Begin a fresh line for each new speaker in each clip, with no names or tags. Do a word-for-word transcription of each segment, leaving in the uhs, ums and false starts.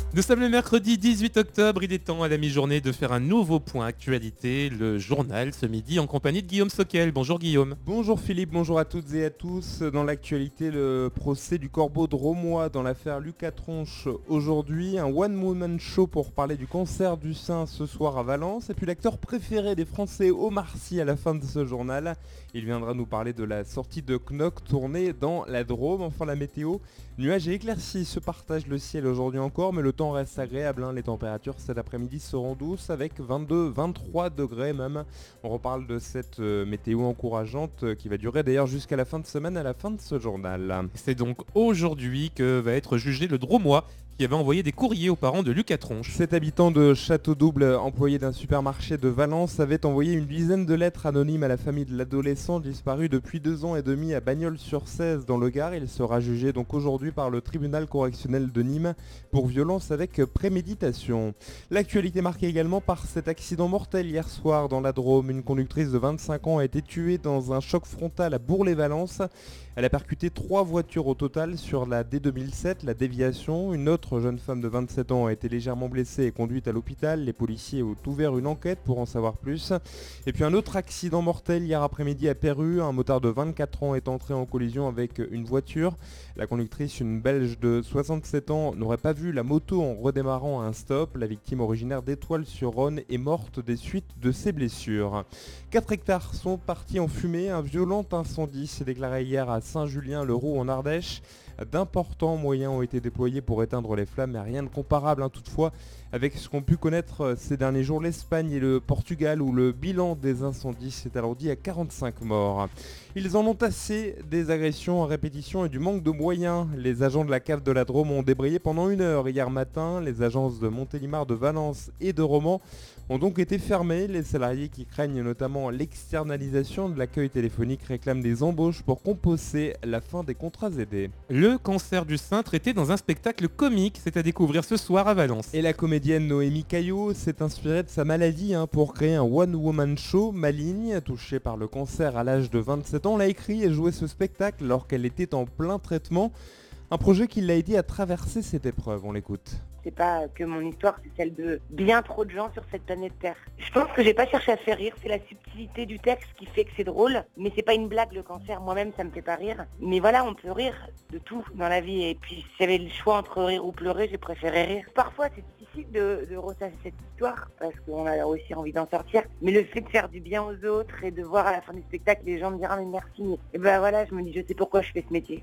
Nous sommes le mercredi dix-huit octobre, il est temps à la mi-journée de faire un nouveau point actualité, le journal ce midi en compagnie de Guillaume Soquel. Bonjour Guillaume.
Bonjour Philippe, bonjour à toutes et à tous. Dans l'actualité, le procès du corbeau de Romois dans l'affaire Lucas Tronche aujourd'hui. Un one-woman show pour parler du cancer du sein ce soir à Valence. Et puis l'acteur préféré des Français, Omar Sy, à la fin de ce journal. Il viendra nous parler de la sortie de Knock tournée dans la Drôme. Enfin la météo, nuages et éclaircies se partagent le ciel aujourd'hui encore, mais le temps reste agréable. Hein. Les températures cet après-midi seront douces avec vingt-deux à vingt-trois degrés même. On reparle de cette euh, météo encourageante euh, qui va durer d'ailleurs jusqu'à la fin de semaine à la fin de ce journal.
C'est donc aujourd'hui que va être jugé le Dromois qui avait envoyé des courriers aux parents de Lucas Tronche.
Cet habitant de Château-Double, employé d'un supermarché de Valence, avait envoyé une dizaine de lettres anonymes à la famille de l'adolescent disparu depuis deux ans et demi à Bagnols-sur-Cèze dans le Gard. Il sera jugé donc aujourd'hui par le tribunal correctionnel de Nîmes pour violence avec préméditation. L'actualité marquée également par cet accident mortel hier soir dans la Drôme. Une conductrice de vingt-cinq ans a été tuée dans un choc frontal à Bourg-les-Valences. Elle a percuté trois voitures au total sur la D deux mille sept, la déviation. Une autre jeune femme de vingt-sept ans a été légèrement blessée et conduite à l'hôpital. Les policiers ont ouvert une enquête pour en savoir plus. Et puis un autre accident mortel hier après-midi à Perru. Un motard de vingt-quatre ans est entré en collision avec une voiture. La conductrice, une Belge de soixante-sept ans, n'aurait pas vu la moto en redémarrant à un stop. La victime originaire d'Étoile-sur-Rhône est morte des suites de ses blessures. quatre hectares sont partis en fumée. Un violent incendie s'est déclaré hier à Saint-Julien-le-Roux en Ardèche. D'importants moyens ont été déployés pour éteindre les flammes, mais rien de comparable hein, toutefois avec ce qu'ont pu connaître ces derniers jours l'Espagne et le Portugal où le bilan des incendies s'est alourdi à quarante-cinq morts. Ils en ont assez des agressions à répétition et du manque de moyens. Les agents de la cave de la Drôme ont débrayé pendant une heure hier matin. Les agences de Montélimar, de Valence et de Romans ont donc été fermées. Les salariés qui craignent notamment l'externalisation de l'accueil téléphonique réclament des embauches pour compenser la fin des contrats aidés.
Le cancer du sein traité dans un spectacle comique, c'est à découvrir ce soir à Valence.
Et la comédienne Noémie Caillot s'est inspirée de sa maladie hein, pour créer un one-woman show. Maligne, touchée par le cancer à l'âge de vingt-sept ans, l'a écrit et joué ce spectacle alors qu'elle était en plein traitement. Un projet qui l'a aidé à traverser cette épreuve, on l'écoute.
C'est pas que mon histoire, c'est celle de bien trop de gens sur cette planète Terre. Je pense que j'ai pas cherché à faire rire, c'est la subtilité du texte qui fait que c'est drôle, mais c'est pas une blague le cancer, moi-même ça me fait pas rire. Mais voilà, on peut rire de tout dans la vie, et puis si j'avais le choix entre rire ou pleurer, j'ai préféré rire. Parfois c'est difficile de, de ressasser cette histoire, parce qu'on a aussi envie d'en sortir, mais le fait de faire du bien aux autres et de voir à la fin du spectacle les gens me dire ah mais merci, et ben voilà, je me dis je sais pourquoi je fais ce métier.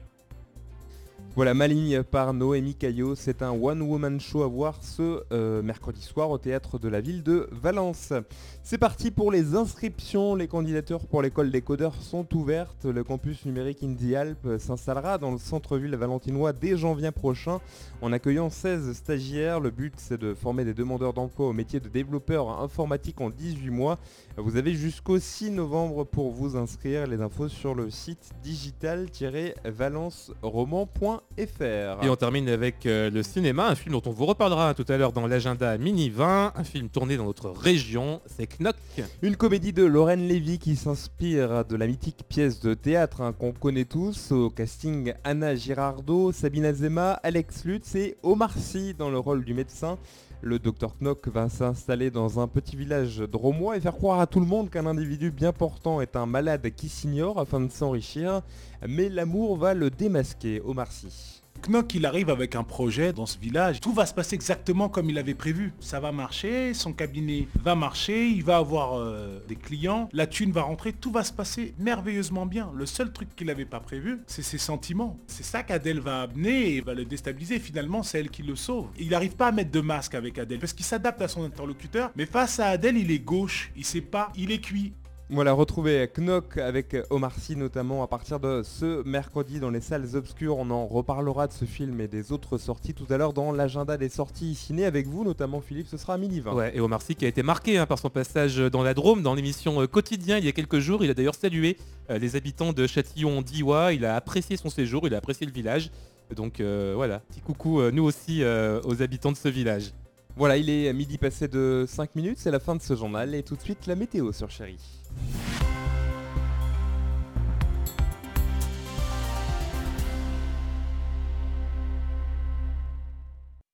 Voilà, Maligne par Noémie Caillot, c'est un one-woman show à voir ce euh, mercredi soir au théâtre de la ville de Valence. C'est parti pour les inscriptions, les candidatures pour l'école des codeurs sont ouvertes. Le campus numérique Indie Alpes s'installera dans le centre-ville valentinois dès janvier prochain en accueillant seize stagiaires. Le but c'est de former des demandeurs d'emploi au métier de développeur informatique en dix-huit mois. Vous avez jusqu'au six novembre pour vous inscrire, les infos sur le site digital tiret valence roman point f r.
Et on termine avec euh, le cinéma, un film dont on vous reparlera tout à l'heure dans l'agenda Mini vingt, un film tourné dans notre région, c'est Knock.
Une comédie de Lorraine Lévy qui s'inspire de la mythique pièce de théâtre hein, qu'on connaît tous. Au casting, Anna Girardot, Sabine Azema, Alex Lutz et Omar Sy dans le rôle du médecin. Le docteur Knock va s'installer dans un petit village dromois et faire croire à tout le monde qu'un individu bien portant est un malade qui s'ignore afin de s'enrichir. Mais l'amour va le démasquer, Omar Sy.
Knock, il arrive avec un projet dans ce village. Tout va se passer exactement comme il avait prévu. Ça va marcher, son cabinet va marcher, il va avoir euh, des clients, la thune va rentrer, tout va se passer merveilleusement bien. Le seul truc qu'il n'avait pas prévu, c'est ses sentiments. C'est ça qu'Adèle va amener et va le déstabiliser. Finalement, c'est elle qui le sauve. Il n'arrive pas à mettre de masque avec Adèle parce qu'il s'adapte à son interlocuteur. Mais face à Adèle, il est gauche, il sait pas, il est cuit.
Voilà, retrouvez Knock avec Omar Sy notamment à partir de ce mercredi dans les salles obscures. On en reparlera de ce film et des autres sorties tout à l'heure dans l'agenda des sorties ciné avec vous, notamment Philippe, ce sera à midi vingt.
Ouais, et Omar Sy qui a été marqué hein, par son passage dans la Drôme, dans l'émission euh, Quotidien il y a quelques jours. Il a d'ailleurs salué euh, les habitants de Châtillon-d'Iwa, il a apprécié son séjour, il a apprécié le village. Donc euh, voilà, petit coucou euh, nous aussi euh, aux habitants de ce village.
Voilà, il est midi passé de cinq minutes, c'est la fin de ce journal et tout de suite la météo sur Chérie.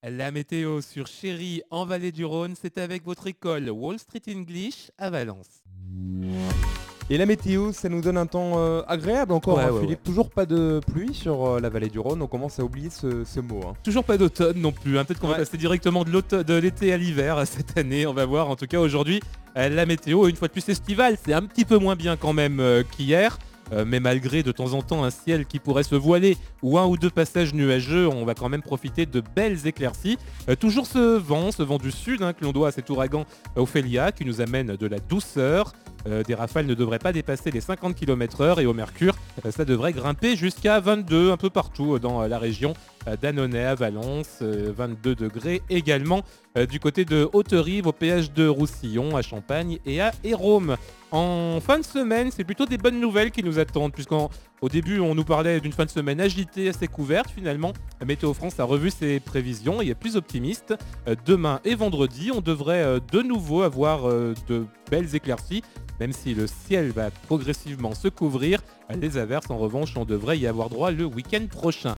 La météo sur Chéri en Vallée du Rhône, c'est avec votre école Wall Street English à Valence.
Et la météo, ça nous donne un temps euh, agréable encore,
Ouais,
hein,
ouais,
Philippe.
ouais.
Toujours pas de pluie sur euh, la vallée du Rhône, on commence à oublier ce, ce mot. hein.
Toujours pas d'automne non plus, hein. Peut-être qu'on
Ouais.
va passer directement de, l'automne- de l'été à l'hiver euh, cette année, on va voir. En tout cas aujourd'hui, euh, la météo, une fois de plus estivale, c'est un petit peu moins bien quand même euh, qu'hier. Euh, mais malgré de temps en temps un ciel qui pourrait se voiler ou un ou deux passages nuageux, on va quand même profiter de belles éclaircies. Euh, toujours ce vent, ce vent du sud hein, que l'on doit à cet ouragan euh, Ophélia qui nous amène de la douceur. Euh, des rafales ne devraient pas dépasser les cinquante kilomètres heure et au mercure, euh, ça devrait grimper jusqu'à vingt-deux un peu partout euh, dans euh, la région euh, d'Annonay à Valence, euh, vingt-deux degrés également euh, du côté de Haute-Rive, au péage de Roussillon, à Champagne et à Hérôme. En fin de semaine, c'est plutôt des bonnes nouvelles qui nous attendent, puisqu'au début, on nous parlait d'une fin de semaine agitée, assez couverte. Finalement, Météo France a revu ses prévisions et est plus optimiste. Euh, demain et vendredi, on devrait euh, de nouveau avoir euh, de belles éclaircies, même si le ciel va progressivement se couvrir. Les averses, en revanche, on devrait y avoir droit le week-end prochain.